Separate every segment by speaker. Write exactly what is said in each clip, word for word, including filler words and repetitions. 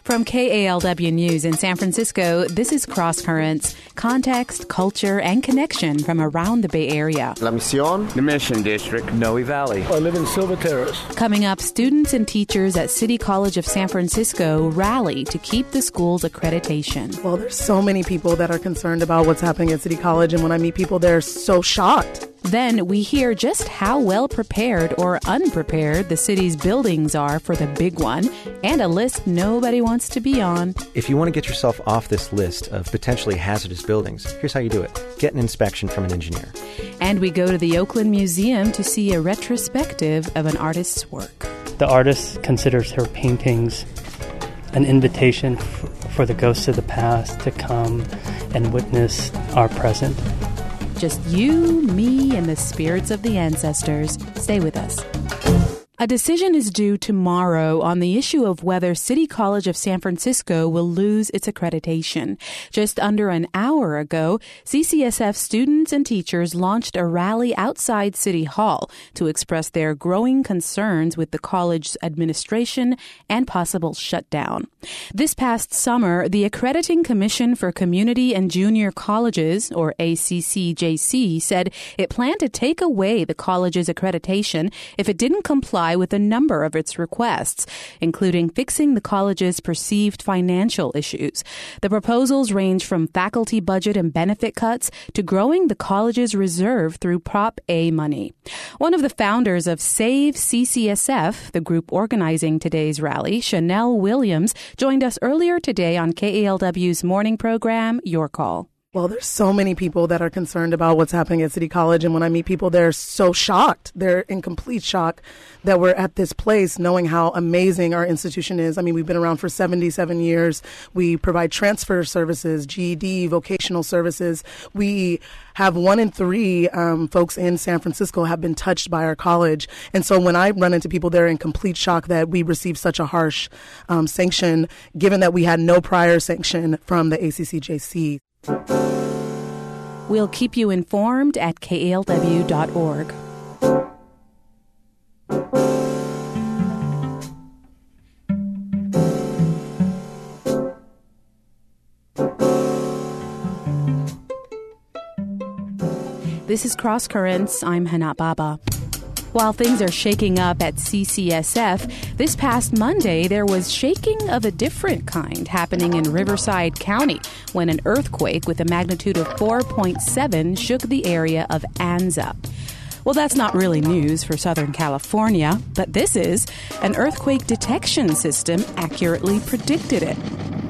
Speaker 1: From K A L W News in San Francisco, this is Cross Currents, context, culture, and connection from around the Bay Area.
Speaker 2: La Misión,
Speaker 3: the Mission District, Noe Valley.
Speaker 4: I live in Silver Terrace.
Speaker 1: Coming up, students and teachers at City College of San Francisco rally to keep the school's accreditation.
Speaker 5: Well, there's so many people that are concerned about what's happening at City College, and when I meet people, they're so shocked.
Speaker 1: Then we hear just how well prepared or unprepared the city's buildings are for the big one, and a list nobody wants to be on.
Speaker 6: If you want to get yourself off this list of potentially hazardous buildings, here's how you do it. Get an inspection from an engineer.
Speaker 1: And we go to the Oakland Museum to see a retrospective of an artist's work.
Speaker 7: The artist considers her paintings an invitation f- for the ghosts of the past to come and witness our present.
Speaker 1: Just you, me, and the spirits of the ancestors. Stay with us. A decision is due tomorrow on the issue of whether City College of San Francisco will lose its accreditation. Just under an hour ago, C C S F students and teachers launched a rally outside City Hall to express their growing concerns with the college's administration and possible shutdown. This past summer, the Accrediting Commission for Community and Junior Colleges, or A C C J C, said it planned to take away the college's accreditation if it didn't comply with a number of its requests, including fixing the college's perceived financial issues. The proposals range from faculty budget and benefit cuts to growing the college's reserve through Prop A money. One of the founders of Save C C S F, the group organizing today's rally, Chanel Williams, joined us earlier today on K A L W's morning program, Your Call.
Speaker 5: Well, there's so many people that are concerned about what's happening at City College, and when I meet people, they're so shocked. They're in complete shock that we're at this place, knowing how amazing our institution is. I mean, we've been around for seventy-seven years. We provide transfer services, G E D, vocational services. We have one in three um, folks in San Francisco have been touched by our college. And so when I run into people, they're in complete shock that we received such a harsh um, sanction, given that we had no prior sanction from the A C C J C.
Speaker 1: We'll keep you informed at K A L W dot org. This is Cross Currents. I'm Hana Baba. While things are shaking up at C C S F, this past Monday there was shaking of a different kind happening in Riverside County when an earthquake with a magnitude of four point seven shook the area of Anza. Well, that's not really news for Southern California, but this is. An earthquake detection system accurately predicted it.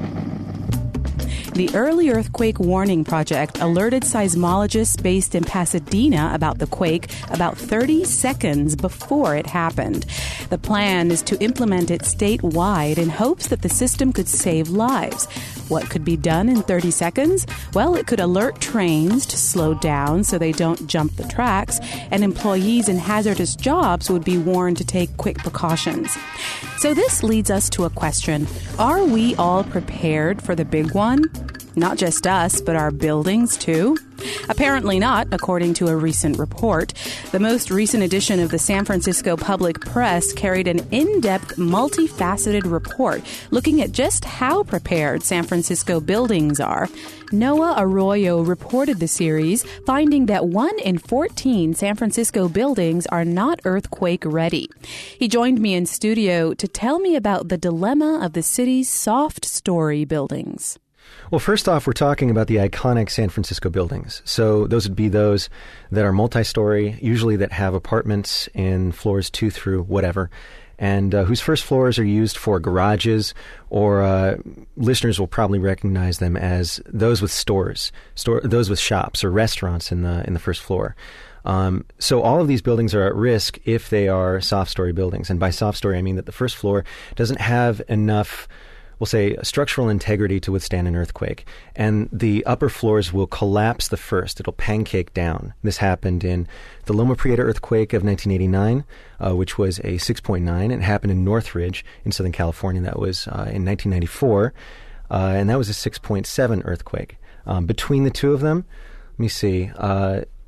Speaker 1: The Early Earthquake Warning Project alerted seismologists based in Pasadena about the quake about thirty seconds before it happened. The plan is to implement it statewide in hopes that the system could save lives. What could be done in thirty seconds? Well, it could alert trains to slow down so they don't jump the tracks, and employees in hazardous jobs would be warned to take quick precautions. So this leads us to a question. Are we all prepared for the big one? Not just us, but our buildings, too? Apparently not, according to a recent report. The most recent edition of the San Francisco Public Press carried an in-depth, multifaceted report looking at just how prepared San Francisco buildings are. Noah Arroyo reported the series, finding that one in fourteen San Francisco buildings are not earthquake ready. He joined me in studio to tell me about the dilemma of the city's soft story buildings.
Speaker 6: Well, first off, we're talking about the iconic San Francisco buildings. So those would be those that are multi-story, usually that have apartments in floors two through whatever, and uh, whose first floors are used for garages, or uh, listeners will probably recognize them as those with stores, store, those with shops or restaurants in the in the first floor. Um, so all of these buildings are at risk if they are soft-story buildings. And by soft-story, I mean that the first floor doesn't have enough, we'll say, structural integrity to withstand an earthquake. And the upper floors will collapse the first. It'll pancake down. This happened in the Loma Prieta earthquake of nineteen eighty-nine, uh, which was a six point nine. It happened in Northridge in Southern California. That was uh, in nineteen ninety-four, uh, and that was a six point seven earthquake. Um, between the two of them, let me see, uh,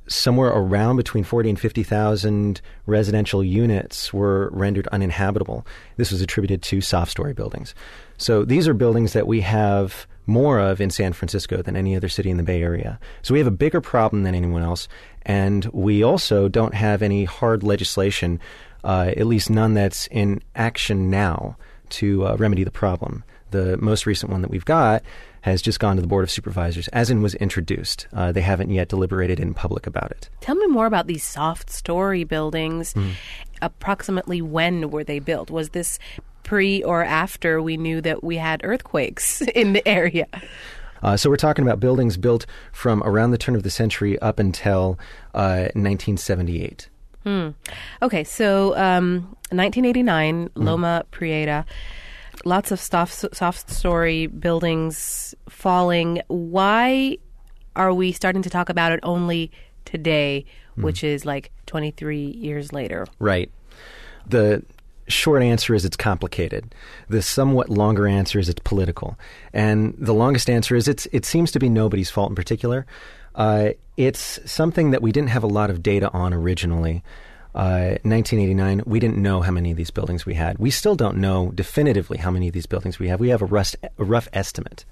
Speaker 6: somewhere around between forty and fifty thousand residential units were rendered uninhabitable. This was attributed to soft-story buildings. So these are buildings that we have more of in San Francisco than any other city in the Bay Area. So we have a bigger problem than anyone else, and we also don't have any hard legislation, uh, at least none that's in action now, to uh, remedy the problem. The most recent one that we've got has just gone to the Board of Supervisors, as in was introduced. Uh, they haven't yet deliberated in public about it.
Speaker 1: Tell me more about these soft-story buildings. Mm. Approximately when were they built? Was this pre or after we knew that we had earthquakes in the area?
Speaker 6: Uh, so we're talking about buildings built from around the turn of the century up until uh, nineteen seventy-eight.
Speaker 1: Hmm. Okay, so um, nineteen eighty-nine, mm. Loma Prieta. Lots of soft, soft story buildings falling. Why are we starting to talk about it only today, mm. which is like twenty-three years later?
Speaker 6: Right. The short answer is it's complicated. The somewhat longer answer is it's political. And the longest answer is it's it seems to be nobody's fault in particular. Uh, it's something that we didn't have a lot of data on originally. Uh, nineteen eighty-nine, we didn't know how many of these buildings we had. We still don't know definitively how many of these buildings we have. We have a, rust, a rough estimate.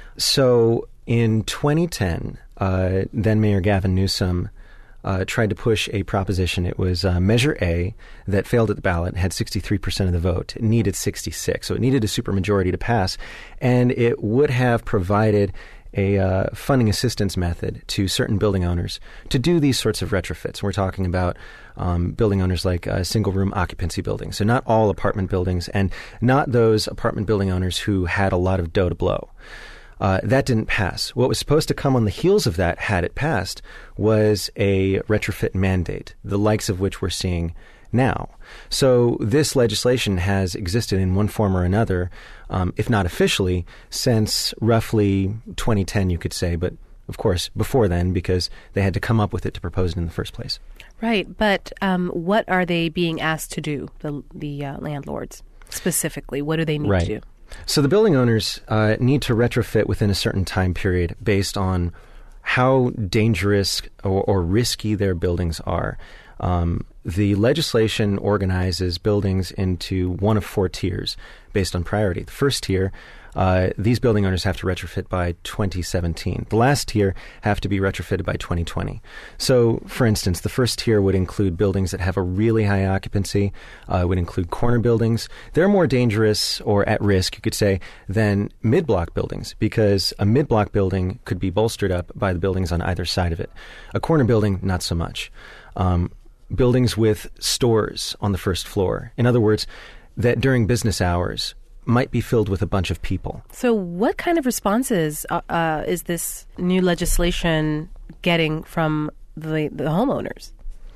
Speaker 6: So in twenty ten, uh, then Mayor Gavin Newsom uh, tried to push a proposition. It was uh, Measure A that failed at the ballot, had sixty-three percent of the vote. It needed sixty-six, so it needed a supermajority to pass. And it would have provided a uh, funding assistance method to certain building owners to do these sorts of retrofits. We're talking about um, building owners like uh, single-room occupancy buildings, so not all apartment buildings, and not those apartment building owners who had a lot of dough to blow. Uh, that didn't pass. What was supposed to come on the heels of that, had it passed, was a retrofit mandate, the likes of which we're seeing now. So this legislation has existed in one form or another, um, if not officially, since roughly twenty ten, you could say, but of course before then, because they had to come up with it to propose it in the first place.
Speaker 1: Right, but um, what are they being asked to do, the, the uh, landlords specifically? What do they need
Speaker 6: right.
Speaker 1: to do?
Speaker 6: So the building owners uh, need to retrofit within a certain time period based on how dangerous or, or risky their buildings are. Um, the legislation organizes buildings into one of four tiers based on priority. The first tier, uh, these building owners have to retrofit by twenty seventeen. The last tier have to be retrofitted by twenty twenty. So, for instance, the first tier would include buildings that have a really high occupancy, uh, would include corner buildings. They're more dangerous or at risk, you could say, than mid-block buildings, because a mid-block building could be bolstered up by the buildings on either side of it. A corner building, not so much. Um, buildings with stores on the first floor. In other words, that during business hours might be filled with a bunch of people.
Speaker 1: So what kind of responses uh, uh, is this new legislation getting from the, the homeowners?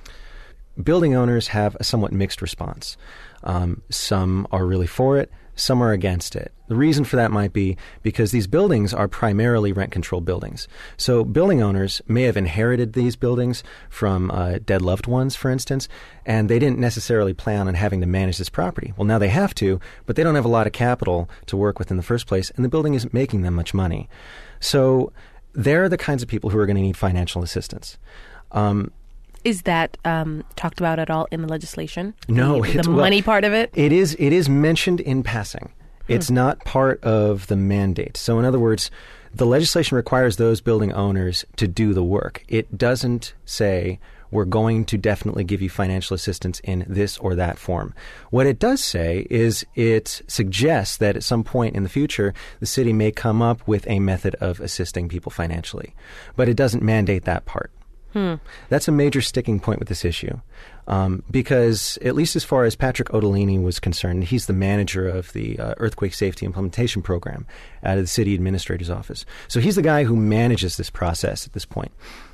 Speaker 6: Building owners have a somewhat mixed response. Um, some are really for it. Some are against it. The reason for that might be because these buildings are primarily rent-controlled buildings. So building owners may have inherited these buildings from uh, dead loved ones, for instance, and they didn't necessarily plan on having to manage this property. Well, now they have to, but they don't have a lot of capital to work with in the first place, and the building isn't making them much money. So they're the kinds of people who are going to need financial assistance. Um,
Speaker 1: Is that um, talked about at all in the legislation?
Speaker 6: No.
Speaker 1: The, the money
Speaker 6: well,
Speaker 1: part of it?
Speaker 6: It is, it is mentioned in passing. It's hmm. not part of the mandate. So in other words, the legislation requires those building owners to do the work. It doesn't say we're going to definitely give you financial assistance in this or that form. What it does say is it suggests that at some point in the future, the city may come up with a method of assisting people financially. But it doesn't mandate that part. Hmm. That's a major sticking point with this issue, um, because at least as far as Patrick Odolini was concerned, he's the manager of the uh, Earthquake Safety Implementation Program out of the City Administrator's Office. So he's the guy who manages this process at this point.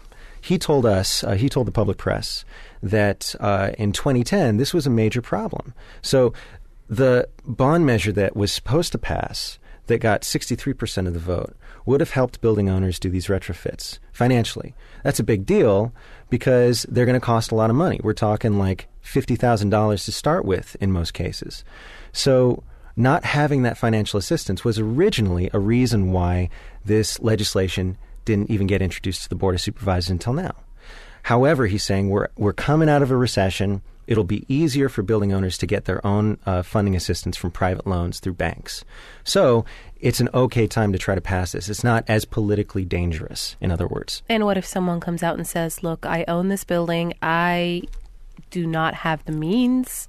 Speaker 6: He told us, uh, he told the public press, that uh, in twenty ten, this was a major problem. So the bond measure that was supposed to pass that got sixty-three percent of the vote would have helped building owners do these retrofits financially. That's a big deal because they're going to cost a lot of money. We're talking like fifty thousand dollars to start with in most cases. So not having that financial assistance was originally a reason why this legislation didn't even get introduced to the Board of Supervisors until now. However, he's saying we're we're coming out of a recession. It'll be easier for building owners to get their own uh, funding assistance from private loans through banks. So it's an okay time to try to pass this. It's not as politically dangerous, in other words.
Speaker 2: And what if someone comes out and says, look, I own this building. I do not have the means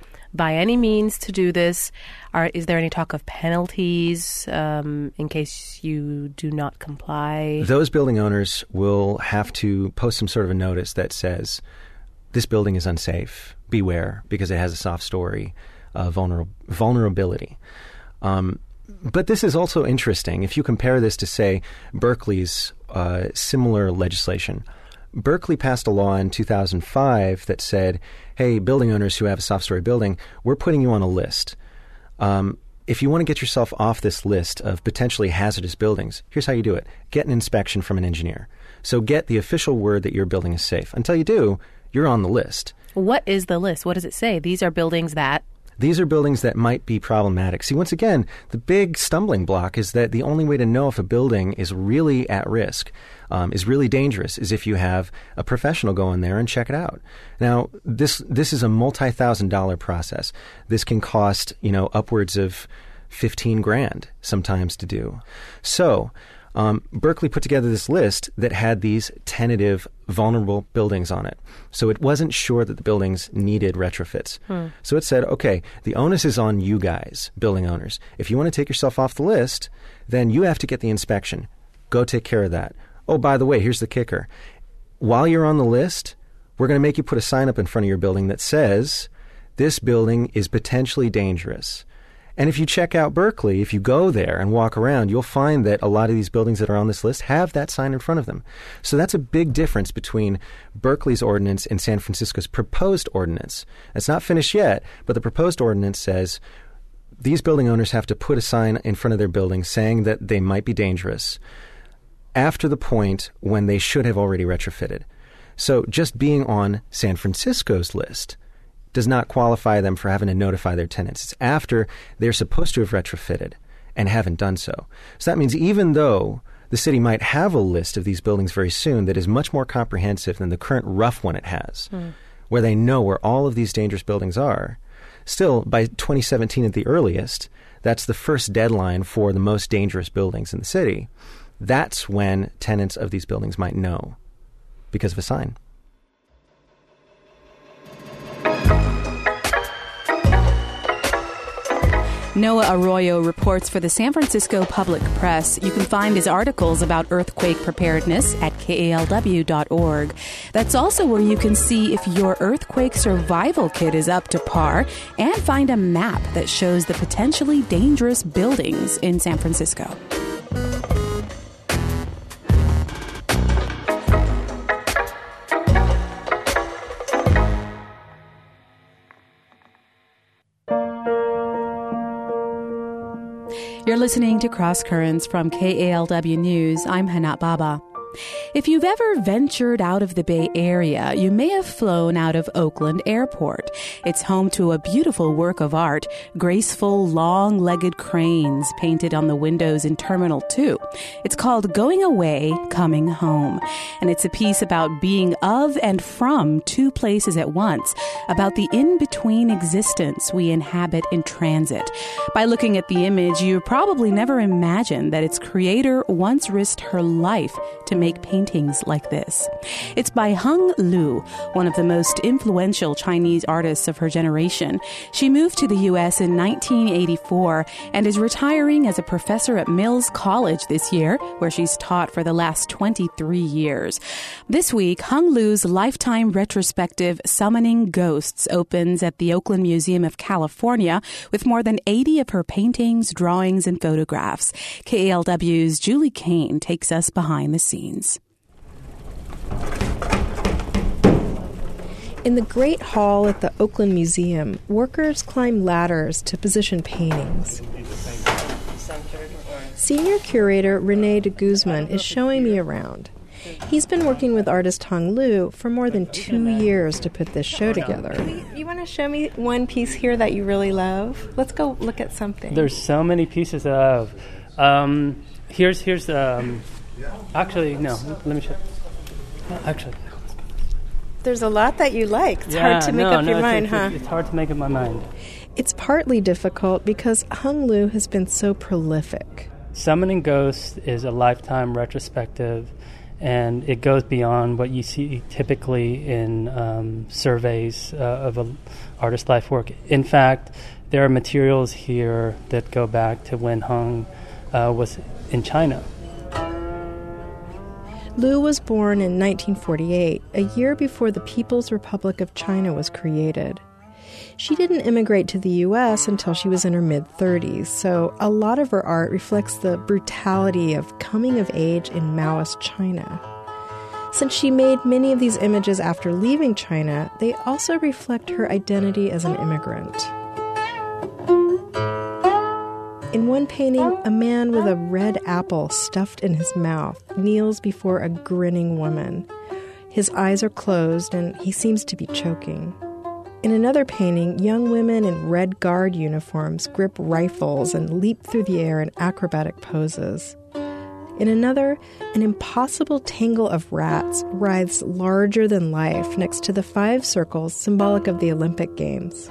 Speaker 2: by any means to do this. Are, is there any talk of penalties um, in case you do not comply?
Speaker 6: Those building owners will have to post some sort of a notice that says, this building is unsafe. Beware, because it has a soft story of vulner- vulnerability. Um, but this is also interesting. If you compare this to, say, Berkeley's uh, similar legislation, Berkeley passed a law in two thousand five that said, hey, building owners who have a soft story building, we're putting you on a list. Um, if you want to get yourself off this list of potentially hazardous buildings, here's how you do it. Get an inspection from an engineer. So get the official word that your building is safe. Until you do, you're on the list.
Speaker 2: What is the list? What does it say? These are buildings that...
Speaker 6: These are buildings that might be problematic. See, once again, the big stumbling block is that the only way to know if a building is really at risk, um, is really dangerous, is if you have a professional go in there and check it out. Now, this this is a multi-thousand dollar process. This can cost, you know, upwards of fifteen grand sometimes to do. So... Um, Berkeley put together this list that had these tentative vulnerable buildings on it. So it wasn't sure that the buildings needed retrofits. Hmm. So it said, okay, the onus is on you guys, building owners. If you want to take yourself off the list, then you have to get the inspection. Go take care of that. Oh, by the way, here's the kicker. While you're on the list, we're going to make you put a sign up in front of your building that says, this building is potentially dangerous. And if you check out Berkeley, if you go there and walk around, you'll find that a lot of these buildings that are on this list have that sign in front of them. So that's a big difference between Berkeley's ordinance and San Francisco's proposed ordinance. It's not finished yet, but the proposed ordinance says these building owners have to put a sign in front of their building saying that they might be dangerous after the point when they should have already retrofitted. So just being on San Francisco's list does not qualify them for having to notify their tenants. It's after they're supposed to have retrofitted and haven't done so. So that means even though the city might have a list of these buildings very soon that is much more comprehensive than the current rough one it has, mm. where they know where all of these dangerous buildings are, still, by twenty seventeen at the earliest, that's the first deadline for the most dangerous buildings in the city. That's when tenants of these buildings might know because of a sign.
Speaker 1: Noah Arroyo reports for the San Francisco Public Press. You can find his articles about earthquake preparedness at K A L W dot org. That's also where you can see if your earthquake survival kit is up to par and find a map that shows the potentially dangerous buildings in San Francisco. You're listening to Cross Currents from K A L W News. I'm Hanat Baba. If you've ever ventured out of the Bay Area, you may have flown out of Oakland Airport. It's home to a beautiful work of art, graceful, long-legged cranes painted on the windows in Terminal two. It's called Going Away, Coming Home. And it's a piece about being of and from two places at once, about the in-between existence we inhabit in transit. By looking at the image, you probably never imagined that its creator once risked her life to make paintings like this. It's by Hung Lu, one of the most influential Chinese artists of her generation. She moved to the U S in nineteen eighty-four and is retiring as a professor at Mills College this year, where she's taught for the last twenty-three years. This week, Hung Lu's lifetime retrospective Summoning Ghosts opens at the Oakland Museum of California with more than eighty of her paintings, drawings, and photographs. K A L W's Julie Kane takes us behind the scenes.
Speaker 4: In the Great Hall at the Oakland Museum, workers climb ladders to position paintings. Senior curator Rene de Guzman is showing me around. He's been working with artist Hung Lu for more than two years to put this show together. You want to show me one piece here that you really love? Let's go look at something.
Speaker 7: There's so many pieces that I love. Um, here's, here's, um, actually, no, let me show. Actually, no.
Speaker 4: There's a lot that you like. It's
Speaker 7: yeah,
Speaker 4: hard to make
Speaker 7: no,
Speaker 4: up
Speaker 7: no,
Speaker 4: your
Speaker 7: it's,
Speaker 4: mind,
Speaker 7: it's,
Speaker 4: huh?
Speaker 7: It's hard to make up my mind.
Speaker 4: It's partly difficult because Hung Lu has been so prolific.
Speaker 7: Summoning Ghosts is a lifetime retrospective, and it goes beyond what you see typically in um, surveys uh, of an artist's life work. In fact, there are materials here that go back to when Hung uh, was in China.
Speaker 4: Lu was born in nineteen forty-eight, a year before the People's Republic of China was created. She didn't immigrate to the U S until she was in her mid-thirties, so a lot of her art reflects the brutality of coming of age in Maoist China. Since she made many of these images after leaving China, they also reflect her identity as an immigrant. In one painting, a man with a red apple stuffed in his mouth kneels before a grinning woman. His eyes are closed and he seems to be choking. In another painting, young women in red guard uniforms grip rifles and leap through the air in acrobatic poses. In another, an impossible tangle of rats writhes larger than life next to the five circles symbolic of the Olympic Games.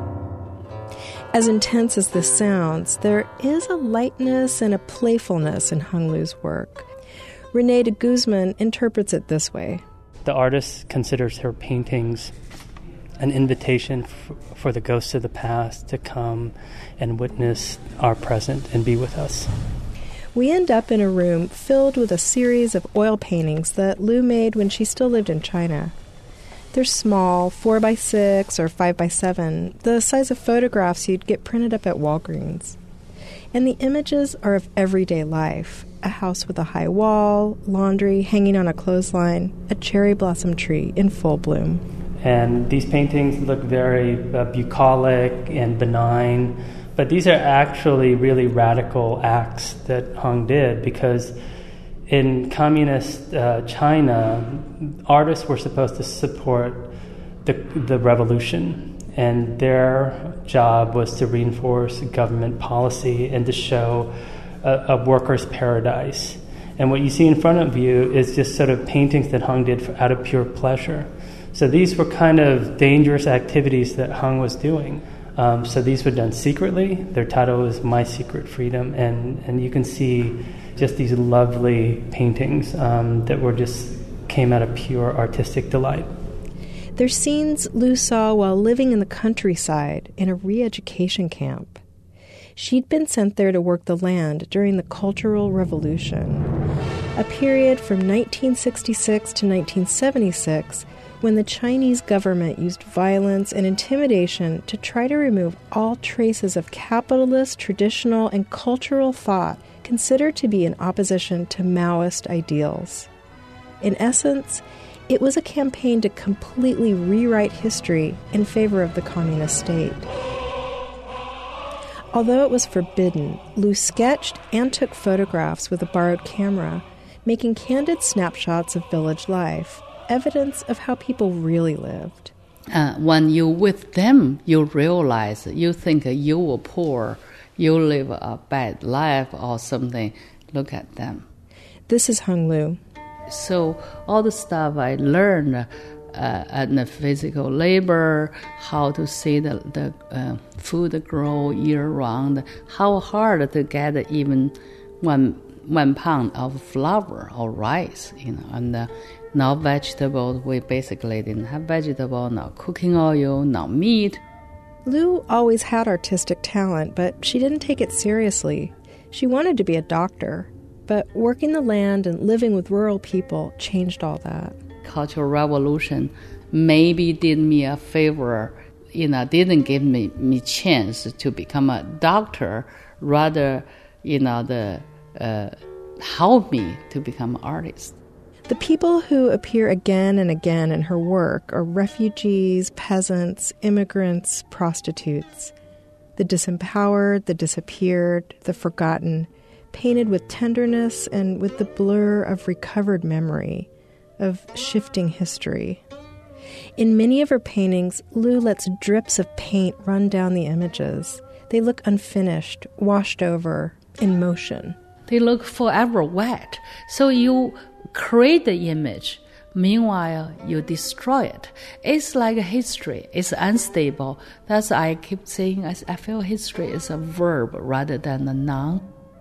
Speaker 4: As intense as this sounds, there is a lightness and a playfulness in Hung Lu's work. René de Guzman interprets it this way.
Speaker 7: The artist considers her paintings an invitation f- for the ghosts of the past to come and witness our present and be with us.
Speaker 4: We end up in a room filled with a series of oil paintings that Lu made when she still lived in China. They're small, four by six or five by seven, the size of photographs you'd get printed up at Walgreens. And the images are of everyday life. A house with a high wall, laundry hanging on a clothesline, a cherry blossom tree in full bloom.
Speaker 7: And these paintings look very uh, bucolic and benign, but these are actually really radical acts that Hung did, because in communist uh, China, artists were supposed to support the, the revolution, and their job was to reinforce government policy and to show a, a worker's paradise. And what you see in front of you is just sort of paintings that Hung did for, out of pure pleasure. So these were kind of dangerous activities that Hung was doing. Um, so these were done secretly. Their title was My Secret Freedom, and, and you can see just these lovely paintings um, that were just came out of pure artistic delight.
Speaker 4: They're scenes Lu saw while living in the countryside in a re-education camp. She'd been sent there to work the land during the Cultural Revolution, a period from nineteen sixty-six to nineteen seventy-six when the Chinese government used violence and intimidation to try to remove all traces of capitalist, traditional, and cultural thought considered to be in opposition to Maoist ideals. In essence, it was a campaign to completely rewrite history in favor of the communist state. Although it was forbidden, Lu sketched and took photographs with a borrowed camera, making candid snapshots of village life, evidence of how people really lived.
Speaker 8: Uh, when you're with them, you realize you think you were poor, you live a bad life or something. Look at them.
Speaker 4: This is Hung Lu.
Speaker 8: So all the stuff I learned uh, and the physical labor, how to see the, the uh, food grow year-round, how hard to get even one one pound of flour or rice, you know, and uh, now vegetables, we basically didn't have vegetable, no cooking oil, no meat.
Speaker 4: Lu always had artistic talent, but she didn't take it seriously. She wanted to be a doctor, but working the land and living with rural people changed all that.
Speaker 8: Cultural Revolution maybe did me a favor, you know, didn't give me me chance to become a doctor, rather, you know, the uh, help me to become an artist.
Speaker 4: The people who appear again and again in her work are refugees, peasants, immigrants, prostitutes. The disempowered, the disappeared, the forgotten, painted with tenderness and with the blur of recovered memory, of shifting history. In many of her paintings, Lu lets drips of paint run down the images. They look unfinished, washed over, in motion.
Speaker 8: They look forever wet. So you create the image, Meanwhile, you destroy it. It's like history. It's unstable. That's why I keep saying I, I feel history is a verb rather than a noun.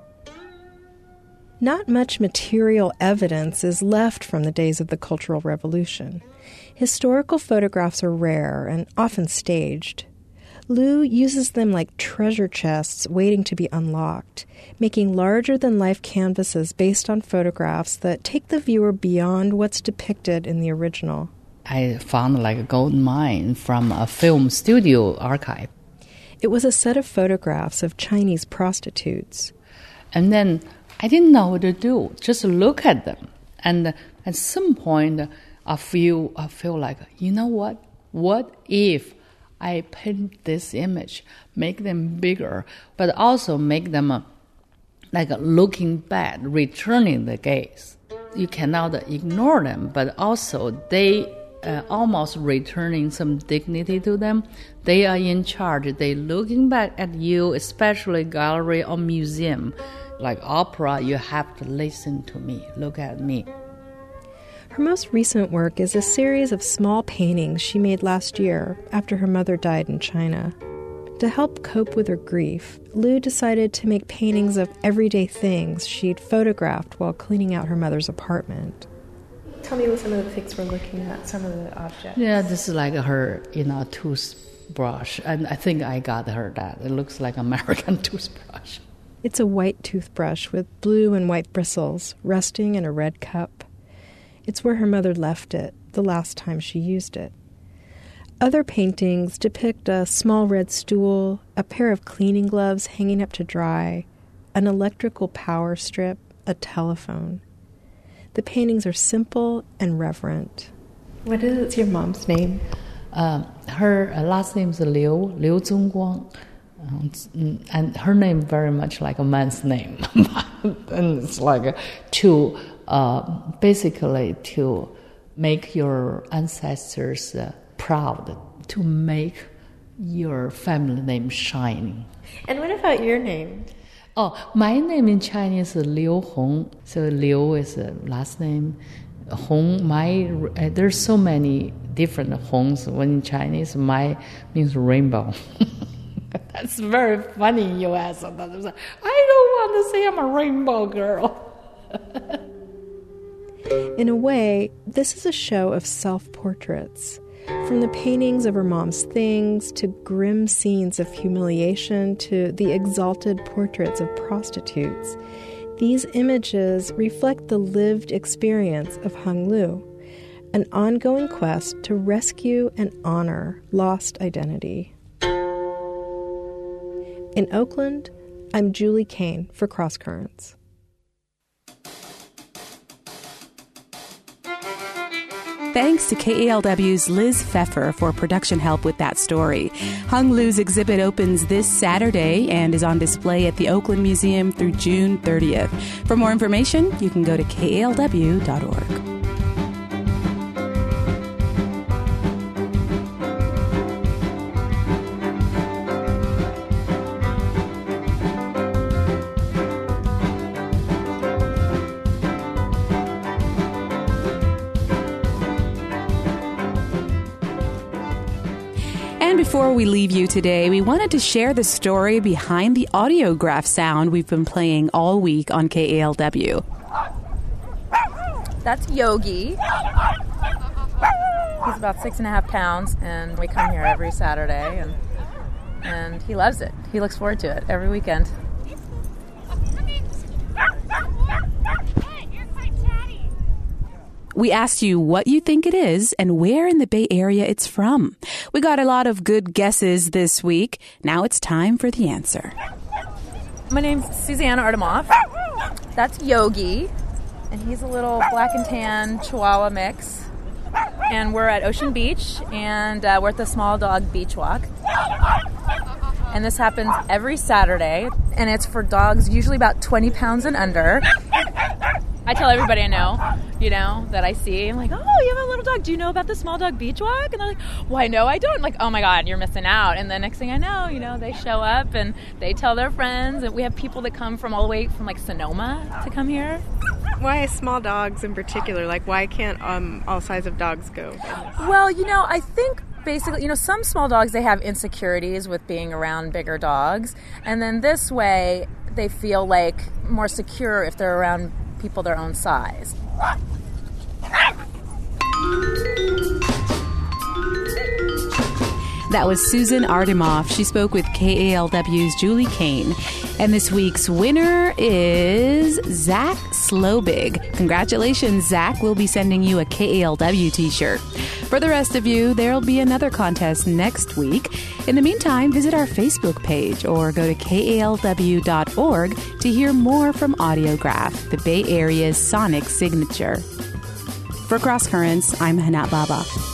Speaker 4: Not much material evidence is left from the days of the Cultural Revolution. Historical photographs are rare and often staged. Liu uses them like treasure chests waiting to be unlocked, making larger-than-life canvases based on photographs that take the viewer beyond what's depicted in the original.
Speaker 8: I found like a gold mine from a film studio archive.
Speaker 4: It was a set of photographs of Chinese prostitutes.
Speaker 8: And then I didn't know what to do, just look at them. And at some point, I feel, I feel like, you know what? What if I paint this image, make them bigger, but also make them uh, like looking back, returning the gaze. You cannot ignore them, but also they uh, almost returning some dignity to them. They are in charge. They looking back at you, especially gallery or museum. Like opera, you have to listen to me, look at me.
Speaker 4: Her most recent work is a series of small paintings she made last year after her mother died in China. To help cope with her grief, Liu decided to make paintings of everyday things she'd photographed while cleaning out her mother's apartment. Tell me what some of the pics we're looking at, some of the objects.
Speaker 8: Yeah, this is like her, you know, toothbrush. And I think I got her that. It looks like American toothbrush.
Speaker 4: It's a white toothbrush with blue and white bristles resting in a red cup. It's where her mother left it the last time she used it. Other paintings depict a small red stool, a pair of cleaning gloves hanging up to dry, an electrical power strip, a telephone. The paintings are simple and reverent. What is your mom's name?
Speaker 8: Uh, her last name is Liu, Liu Zongguang. Um, and her name very much like a man's name. And it's like to... Uh, basically to make your ancestors uh, proud, to make your family name shine.
Speaker 4: And what about your name?
Speaker 8: Oh, my name in Chinese is Liu Hong. So Liu is a last name. Hong, my uh, there's so many different Hongs. When in Chinese, my means rainbow. That's very funny in U S. I don't want to say I'm a rainbow girl.
Speaker 4: In a way, this is a show of self-portraits. From the paintings of her mom's things, to grim scenes of humiliation, to the exalted portraits of prostitutes. These images reflect the lived experience of Hung Liu, an ongoing quest to rescue and honor lost identity. In Oakland, I'm Julie Kane for Cross Currents.
Speaker 1: Thanks to K A L W's Liz Pfeffer for production help with that story. Hung Liu's exhibit opens this Saturday and is on display at the Oakland Museum through June thirtieth. For more information, you can go to K A L W dot org. Before we leave you today, we wanted to share the story behind the audiograph sound we've been playing all week on K A L W.
Speaker 9: That's Yogi. He's about six and a half pounds, and we come here every Saturday, and and he loves it. He looks forward to it every weekend.
Speaker 1: We asked you what you think it is and where in the Bay Area it's from. We got a lot of good guesses this week. Now it's time for the answer.
Speaker 9: My name's Susanna Artemoff. That's Yogi, and he's a little black and tan Chihuahua mix. And we're at Ocean Beach, and uh, we're at the Small Dog Beach Walk. And this happens every Saturday, and it's for dogs usually about twenty pounds and under. I tell everybody I know, you know, that I see. I'm like, oh, you have a little dog. Do you know about the Small Dog Beach Walk? And they're like, why, no, I don't. I'm like, oh, my God, you're missing out. And the next thing I know, you know, they show up and they tell their friends. And we have people that come from all the way from, like, Sonoma to come here.
Speaker 4: why small dogs in particular? Like, why can't um, all size of dogs go?
Speaker 9: Well, you know, I think basically, you know, some small dogs, they have insecurities with being around bigger dogs. And then this way, they feel like more secure if they're around people their own size.
Speaker 1: That was Susan Artemoff. She spoke with K A L W's Julie Kane. And this week's winner is Zach Slobig. Congratulations, Zach. We'll be sending you a K A L W t-shirt. For the rest of you, there'll be another contest next week. In the meantime, visit our Facebook page or go to K A L W dot org to hear more from Audiograph, the Bay Area's sonic signature. For Cross Currents, I'm Hanat Baba.